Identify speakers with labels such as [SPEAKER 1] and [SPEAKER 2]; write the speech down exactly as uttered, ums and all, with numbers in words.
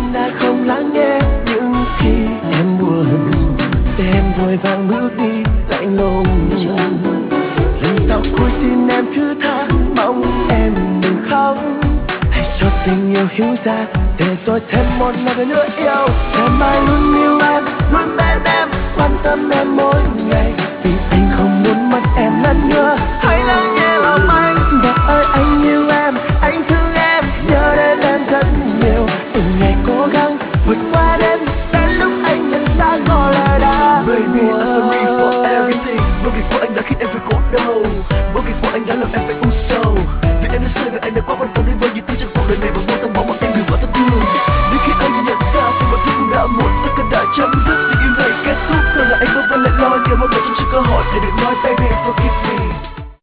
[SPEAKER 1] em đã không lắng nghe những khi em buồn, để em vội vàng bước đi lạnh lùng. Lần sau cuối xin em thứ tha, mong em đừng khóc. Hãy cho tình yêu hiểu ra, để rồi thêm một lần nữa yêu. Ngày mai luôn yêu em, luôn bên em, quan tâm em mỗi ngày. Vì anh không muốn mất em lần nữa. Hãy lắng nghe lòng anh, và ơi anh yêu em, anh thương em, nhớ đến em rất nhiều. Từng ngày cố gắng vượt qua đêm, đến lúc anh nhận ra có lẽ đã
[SPEAKER 2] Baby, I'm
[SPEAKER 1] buồn.
[SPEAKER 2] sorry for everything. Vô việc của anh đã khiến em phải khổ đau. Vô việc của anh đã làm em phải u sầu. Vì em đã sai và anh đã quá quan tâm đến bao nhiêu thứ trong cuộc đời này, và vô tâm bóng mà em gửi vào thân thương. Đến khi anh nhận ra thì mọi thứ cũng đã muộn, tất cả đã chấm dứt, tình yêu này kết thúc. Giờ là anh vẫn vẫn lại lo, nhiều mong đợi trong sự cơ hội để được nói baby forgive me.